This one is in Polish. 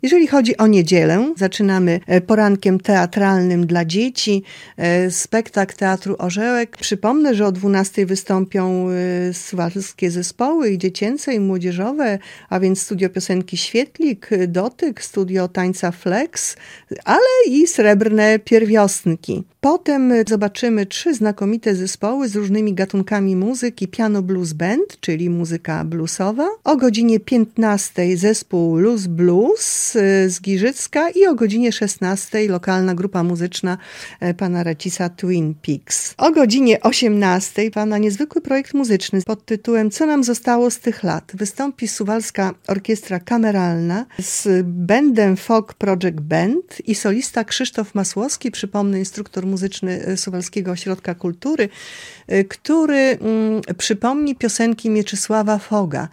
Jeżeli chodzi o niedzielę, zaczynamy porankiem teatralnym dla dzieci, spektakl Teatru Orzełek. Przypomnę, że o 12:00 wystąpią suwalskie zespoły i dziecięce, i młodzieżowe, a więc Studio Piosenki Świetlik, Dotyk, Studio Tańca Flex, ale i Srebrne Pierwiosnki. Potem zobaczymy 3 znakomite zespoły z różnymi gatunkami muzyki. Piano Blues Band, czyli muzyka bluesowa. O godzinie 15:00 zespół Luz Blues z Giżycka i o godzinie 16:00 lokalna grupa muzyczna pana Racisa Twin Peaks. O godzinie 18:00 pana niezwykły projekt muzyczny pod tytułem Co nam zostało z tych lat. Wystąpi Suwalska Orkiestra Kameralna z bandem Folk Project Band i solista Krzysztof Masłowski, przypomnę, instruktor muzyczny Suwalskiego Ośrodka Kultury, który przypomni piosenki Mieczysława Foga.